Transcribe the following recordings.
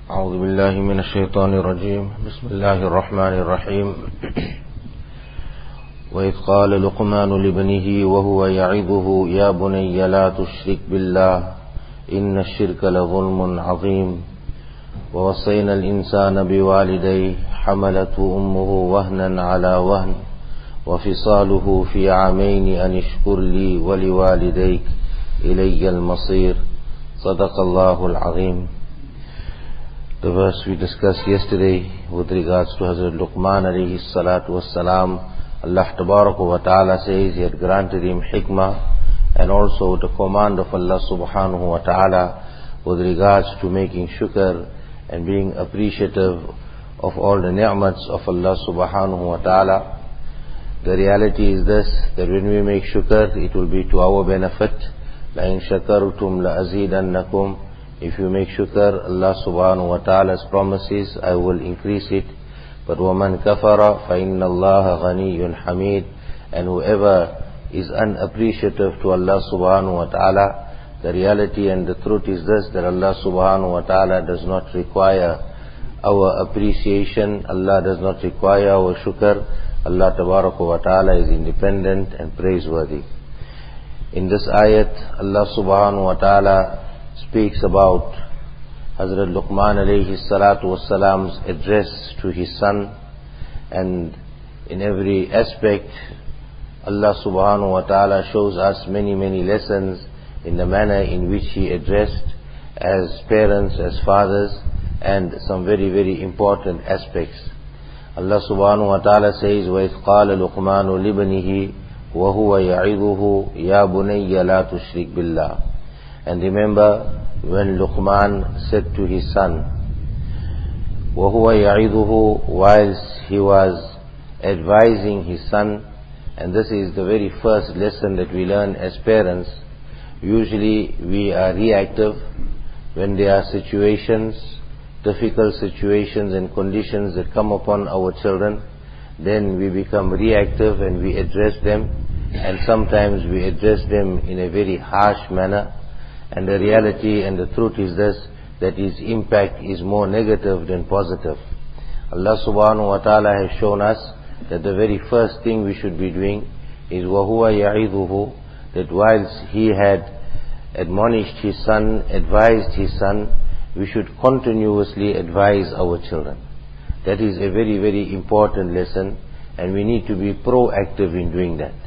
أعوذ بالله من الشيطان الرجيم بسم الله الرحمن الرحيم وإذ قال لقمان لابنه وهو يعظه يا بني لا تشرك بالله إن الشرك لظلم عظيم ووصينا الإنسان بوالديه حملته أمه وهنا على وهن وفصاله في عامين أن اشكر لي ولوالديك إلي المصير صدق الله العظيم. The verse we discussed yesterday with regards to Hazrat Luqman alayhi salatu wassalam, Allah tabaraka wa ta'ala says He had granted him hikmah and also the command of Allah subhanahu wa ta'ala with regards to making shukr and being appreciative of all the ni'mats of Allah subhanahu wa ta'ala. The reality is this, that when we make shukr, it will be to our benefit. لَإِن شَكَرْتُمْ لَأَزِيدَنَّكُمْ. If you make shukr, Allah subhanahu wa ta'ala's promises, I will increase it. But وَمَنْ كَفَرَ فَإِنَّ اللَّهَ غَنِيٌّ حَمِيدٌ. And whoever is unappreciative to Allah subhanahu wa ta'ala, the reality and the truth is this, that Allah subhanahu wa ta'ala does not require our appreciation, Allah does not require our shukr. Allah tabaraka wa ta'ala is independent and praiseworthy. In this ayat, Allah subhanahu wa ta'ala speaks about Hazrat Luqman alayhi salatu wassalam's address to his son, and in every aspect Allah subhanahu wa ta'ala shows us many lessons in the manner in which he addressed as parents, as fathers, and some very important aspects. Allah subhanahu wa ta'ala says, وَإِذْ قَالَ لُقْمَانُ لِابْنِهِ وَهُوَ يَعِظُهُ يَا بُنَيَّ لَا تُشْرِكْ بِاللَّهِ. And remember when Luqman said to his son, وَهُوَ يَعِظُهُ, whilst he was advising his son, and this is the very first lesson that we learn as parents. Usually we are reactive when there are situations, difficult situations and conditions that come upon our children. Then we become reactive and we address them, and sometimes we address them in a very harsh manner. And the reality and the truth is this, that its impact is more negative than positive. Allah subhanahu wa ta'ala has shown us that the very first thing we should be doing is وَهُوَ يَعِظُهُ, that whilst he had admonished his son, advised his son, we should continuously advise our children. That is a very important lesson, and we need to be proactive in doing that.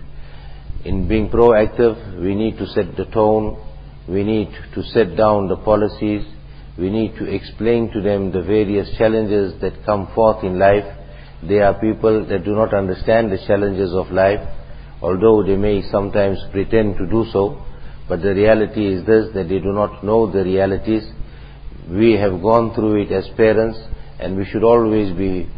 In being proactive, we need to set the tone, we need to set down the policies, we need to explain to them the various challenges that come forth in life. There are people that do not understand the challenges of life, although they may sometimes pretend to do so, but the reality is this, that they do not know the realities. We have gone through it as parents, and we should always be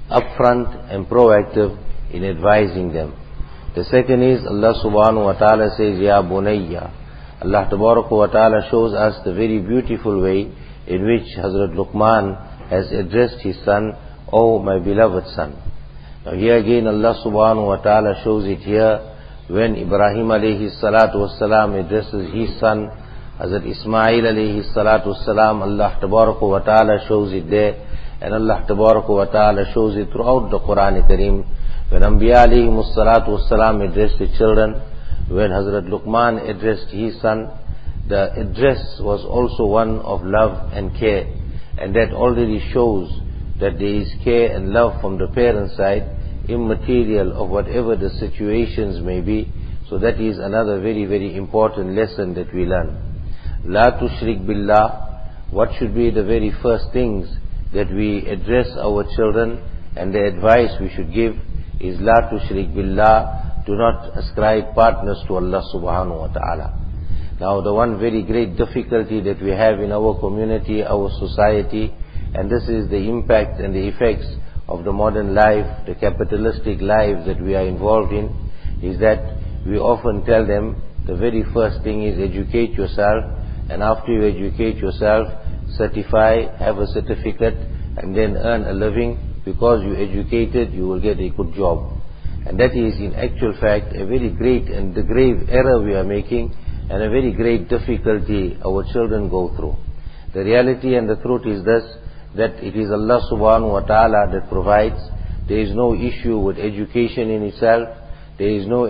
upfront and proactive in advising them. The second is, Allah subhanahu wa ta'ala says, Ya bunayya. Allah tabaraka wa ta'ala shows us the very beautiful way in which Hazrat Luqman has addressed his son, O my beloved son. Now here again Allah subhanahu wa ta'ala shows it here when Ibrahim alayhi salatu wassalam addresses his son Hazrat Ismail alayhi salatu wassalam. Allah tabaraka wa ta'ala shows it there, and Allah tabaraka wa ta'ala shows it throughout the Quran Kareem. When Anbiya alayhi salatu wassalam addressed the children, when Hazrat Luqman addressed his son, the address was also one of love and care, and that already shows that there is care and love from the parent side, immaterial of whatever the situations may be. So that is another very important lesson that we learn. La tushrik billah. What should be the very first things that we address our children, and the advice we should give is La tushrik billah. Do not ascribe partners to Allah subhanahu wa ta'ala. Now the one very great difficulty that we have in our community, our society, and this is the impact and the effects of the modern life, the capitalistic life that we are involved in, is that we often tell them the very first thing is educate yourself, and after you educate yourself, certify, have a certificate, and then earn a living. Because you educated, you will get a good job. And that is in actual fact a very great and the grave error we are making, and a very great difficulty our children go through. The reality and the truth is this, that it is Allah subhanahu wa ta'ala that provides. There is no issue with education in itself. There is no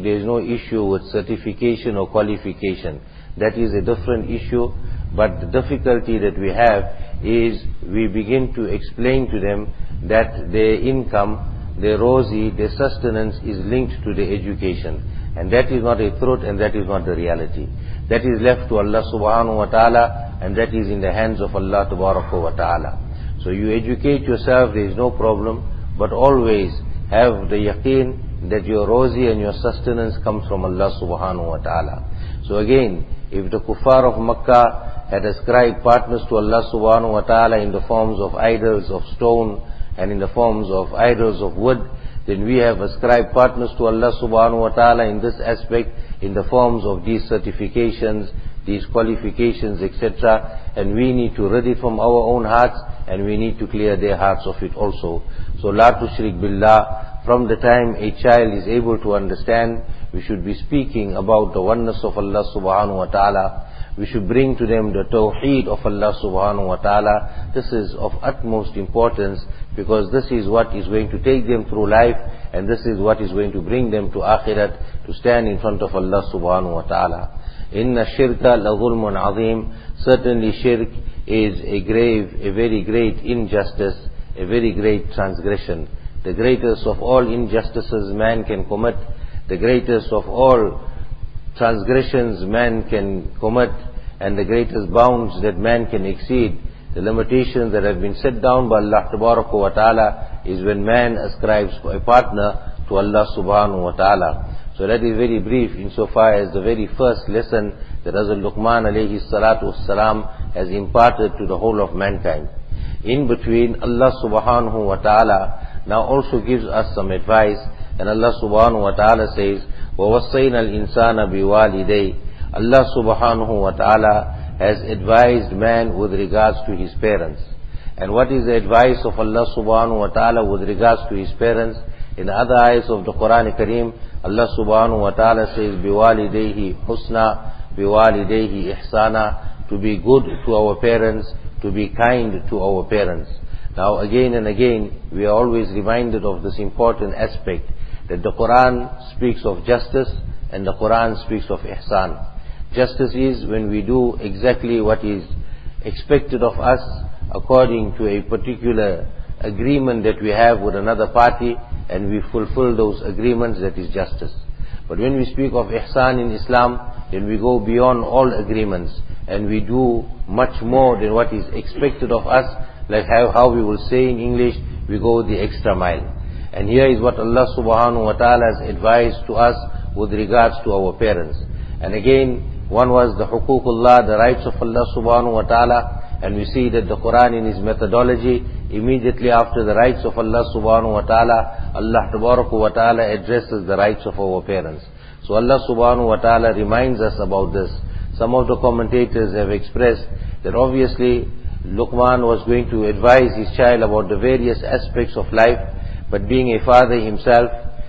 issue with certification or qualification. That is a different issue. But the difficulty that we have is we begin to explain to them that their income, their rosy, their sustenance is linked to their education. And that is not a truth, and that is not the reality. That is left to Allah subhanahu wa ta'ala, and that is in the hands of Allah tabaraka wa ta'ala. So you educate yourself, there is no problem, but always have the yaqeen that your rosy and your sustenance comes from Allah subhanahu wa ta'ala. So again, if the kuffar of Makkah had ascribed partners to Allah subhanahu wa ta'ala in the forms of idols of stone and in the forms of idols of wood, then we have ascribed partners to Allah subhanahu wa ta'ala in this aspect in the forms of these certifications, these qualifications, etc. And we need to rid it from our own hearts, and we need to clear their hearts of it also. So la tushrik billah, from the time a child is able to understand, we should be speaking about the oneness of Allah subhanahu wa ta'ala. We should bring to them the tawheed of Allah subhanahu wa ta'ala. This is of utmost importance, because this is what is going to take them through life, and this is what is going to bring them to akhirat, to stand in front of Allah subhanahu wa ta'ala. Inna shirka la zulmun azim. Certainly shirk is a very great injustice, a very great transgression. The greatest of all injustices man can commit, the greatest of all transgressions man can commit, and the greatest bounds that man can exceed, the limitations that have been set down by Allah tabaraka wa ta'ala, is when man ascribes a partner to Allah subhanahu wa ta'ala. So that is very brief insofar as the very first lesson that Hazrat Luqman alayhi salatu wassalam has imparted to the whole of mankind. In between, Allah subhanahu wa ta'ala now also gives us some advice, and Allah subhanahu wa ta'ala says, وَوَصَّيْنَا الْإِنسَانَ بِوَالِدَيْهِ. Allah subhanahu wa ta'ala has advised man with regards to his parents. And what is the advice of Allah subhanahu wa ta'ala with regards to his parents? In other ayahs of the Quran Kareem, Allah subhanahu wa ta'ala says, بِوَالِدَيْهِ حُسْنًا بِوَالِدَيْهِ إِحْسَانًا. To be good to our parents, to be kind to our parents. Now again and again, we are always reminded of this important aspect, that the Quran speaks of justice and the Quran speaks of ihsan. Justice is when we do exactly what is expected of us according to a particular agreement that we have with another party, and we fulfill those agreements. That is justice. But when we speak of ihsan in Islam, then we go beyond all agreements, and we do much more than what is expected of us. Like how we will say in English, we go the extra mile. And here is what Allah subhanahu wa ta'ala has advised to us with regards to our parents. And again, one was the huququllah, the rights of Allah subhanahu wa ta'ala, and we see that the Quran in its methodology, immediately after the rights of Allah subhanahu wa ta'ala, Allah tabaraka wa ta'ala addresses the rights of our parents. So Allah subhanahu wa ta'ala reminds us about this. Some of the commentators have expressed that obviously Luqman was going to advise his child about the various aspects of life, but being a father himself,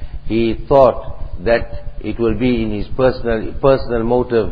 he thought that it will be in his personal motive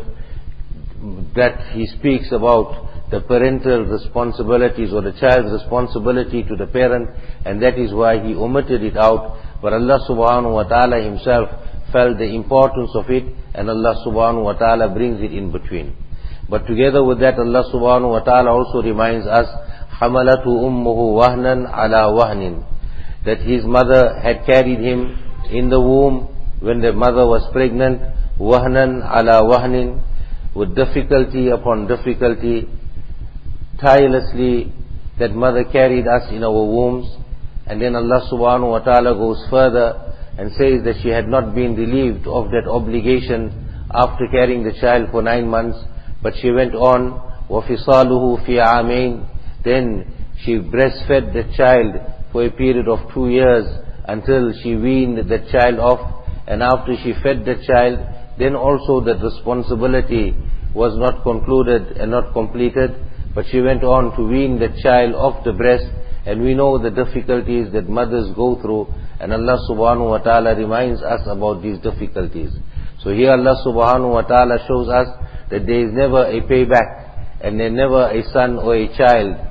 that he speaks about the parental responsibilities or the child's responsibility to the parent, and that is why he omitted it out. But Allah subhanahu wa ta'ala himself felt the importance of it, and Allah subhanahu wa ta'ala brings it in between. But together with that, Allah subhanahu wa ta'ala also reminds us, حَمَلَتُ أُمُّهُ وَهْنًا عَلَى وَهْنٍ, that his mother had carried him in the womb when the mother was pregnant, وَهْنًا عَلى وَهْنٍ, with difficulty upon difficulty, tirelessly that mother carried us in our wombs. And then Allah subhanahu wa ta'ala goes further and says that she had not been relieved of that obligation after carrying the child for 9 months, but she went on, وَفِصَالُهُ فِي عَامَيْنِ, then she breastfed the child for a period of 2 years until she weaned the child off. And after she fed the child, then also that responsibility was not concluded and not completed, but she went on to wean the child off the breast. And we know the difficulties that mothers go through, and Allah subhanahu wa ta'ala reminds us about these difficulties. So here Allah subhanahu wa ta'ala shows us that there is never a payback, and there never a son or a child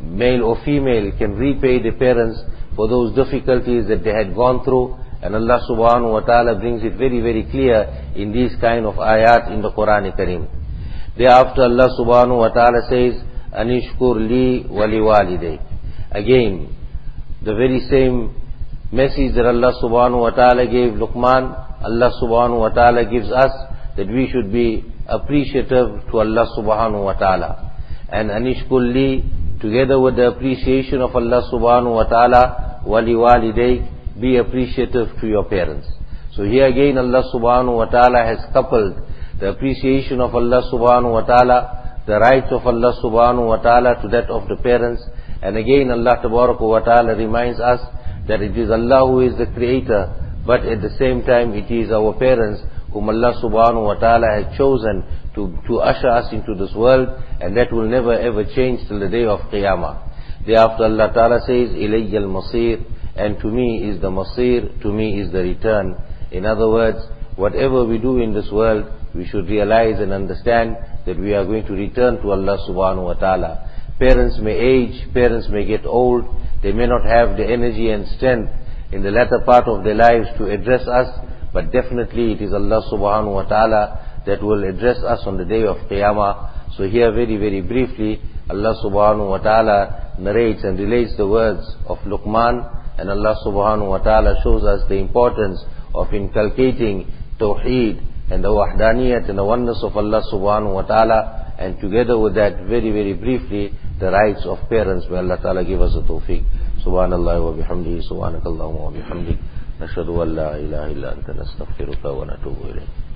male or female, can repay the parents for those difficulties that they had gone through. And Allah subhanahu wa ta'ala brings it very, very clear in these kind of ayat in the Quran Kareem. Thereafter Allah subhanahu wa ta'ala says, Anishkur li wali walidayk. Again, the very same message that Allah subhanahu wa ta'ala gave Luqman, Allah subhanahu wa ta'ala gives us, that we should be appreciative to Allah subhanahu wa ta'ala. And Anishkur li, together with the appreciation of Allah subhanahu wa ta'ala, wali walidayk, be appreciative to your parents. So here again Allah subhanahu wa ta'ala has coupled the appreciation of Allah subhanahu wa ta'ala, the rights of Allah subhanahu wa ta'ala to that of the parents. And again Allah tabaraka wa ta'ala reminds us that it is Allah who is the creator, but at the same time it is our parents whom Allah subhanahu wa ta'ala has chosen to usher us into this world, and that will never ever change till the day of Qiyamah. Thereafter Allah ta'ala says, Ilayya al-masir, and to me is the masir, to me is the return. In other words, whatever we do in this world, we should realize and understand that we are going to return to Allah subhanahu wa ta'ala. Parents may age, parents may get old, they may not have the energy and strength in the latter part of their lives to address us, but definitely it is Allah subhanahu wa ta'ala that will address us on the day of Qiyamah. So here very, very briefly, Allah subhanahu wa ta'ala narrates and relates the words of Luqman, and Allah subhanahu wa ta'ala shows us the importance of inculcating Tawheed and the Wahdaniyat and the oneness of Allah subhanahu wa ta'ala, and together with that, very, very briefly, the rights of parents. May Allah ta'ala give us the tawfiq. Subhanallah wa bihamdihi, subhanakallahumma wa bihamdik, nashhadu an la ilaha illa anta nastaghfiruka wa natubu ilayk.